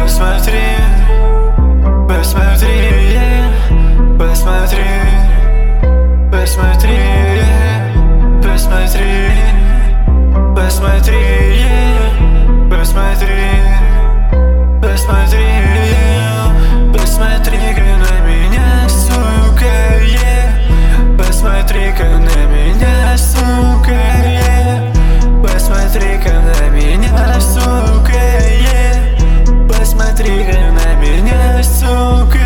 Посмотри, посмотри, посмотри, посмотри, посмотри, посмотри, посмотри, посмотри, посмотри-ка на меня, сука, посмотри-ка на меня, сука, посмотри-ка на меня, сука, посмотри-ка на меня, сука,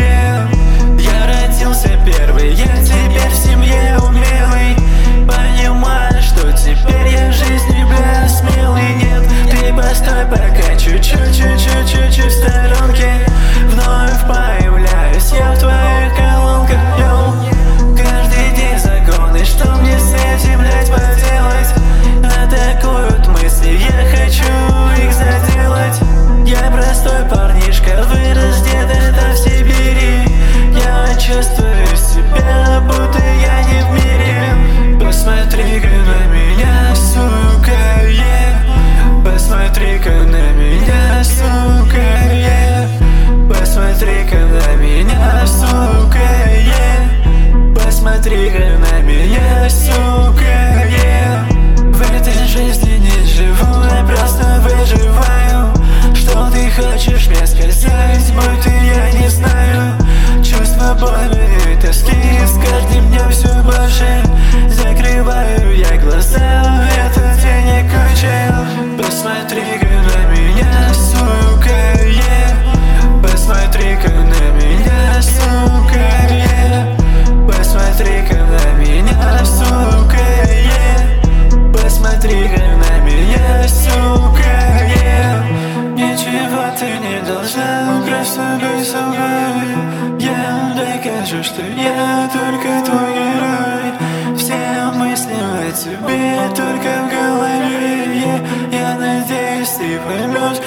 я родился первый, я теперь в семье умелый. Понимаю, что теперь я в жизни, бля, смелый. Нет, ты постой пока чуть-чуть в сторонке. Вновь появляюсь я в твоих колонках, йоу. Каждый день законы, что мне с этим, блядь, поделать? Атакуют мысли, я хочу их заделать. Я простой парнишка, вырос где-то в Сибири. Я чувствую себя, будто я не в мире. Посмотри-ка на меня, сука, посмотри-ка на меня, сука, посмотри-ка на меня, сука, посмотри-ка на меня, сука, в этой жизни не живу, я просто выживаю. Что ты хочешь мне сказать, будто я не знаю? Чувство боли и тоски с каждым днем все больше. Закрываю я глаза, этот день не кончил. Посмотри-ка на меня, сука, посмотри-ка на меня, сука, посмотри-ка на меня, сука, посмотри-ка на меня, сука, ничего ты не должна, просто быть со мной. Я докажу, что я только твой герой. Все мысли о тебе только в голове. Я надеюсь, ты поймешь,